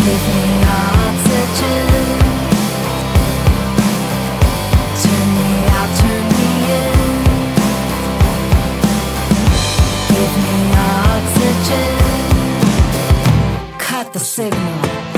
Give me oxygen. Turn me out, turn me in. Give me oxygen. Cut the signal.